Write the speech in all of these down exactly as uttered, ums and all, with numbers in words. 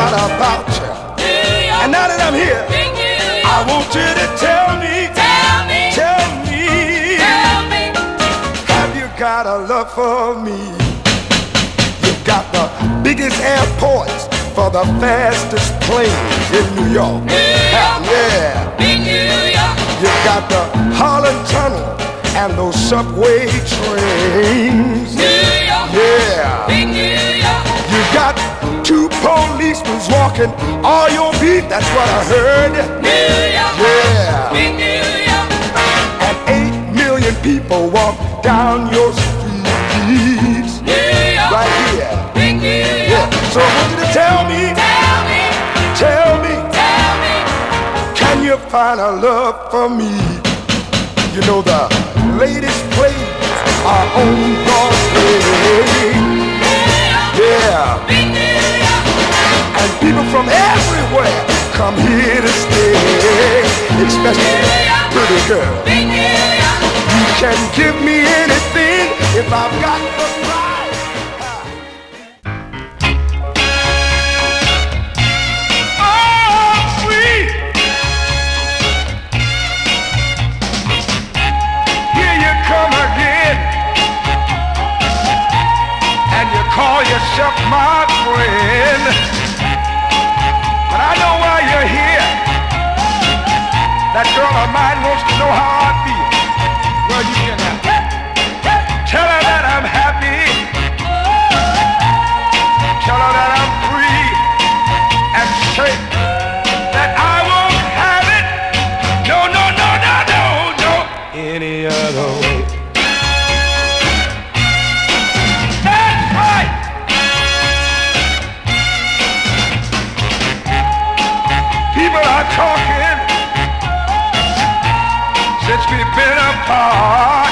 out about you. And now that I'm here, I want you to tell me, tell me, tell me, tell me, have you got a love for me? You've got the biggest airports for the fastest planes in New York. New York, yeah, big New York. You've got the Holland Tunnel and those subway trains. New York, yeah, big New York. You got two policemen walking all your beat. That's what I heard. New York, yeah, big New York. And eight million people walk down your streets. New York, right here, big New York. Yeah. So I want you to tell me, tell me, tell me, tell me, can you find a love for me? You know the latest plays are on Broadway. Yeah, big New York. And people from everywhere come here to stay, especially pretty girls. Big New York. You can give me anything if I've got the right. Oh, sweet. Here you come again, and you call yourself my friend. But I know why you're here. That girl of mine wants to know how I feel. Well, you can uh, tell her that I'm happy. Tell her that I'm free. And say that I won't have it. No, no, no, no, no, no. Any other way. That's right. People are talking since we've been apart.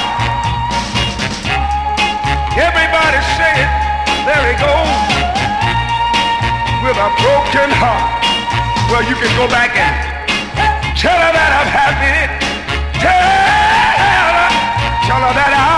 Everybody saying, there he goes with a broken heart. Well, you can go back and tell her that I'm happy. Tell her, tell her that I'm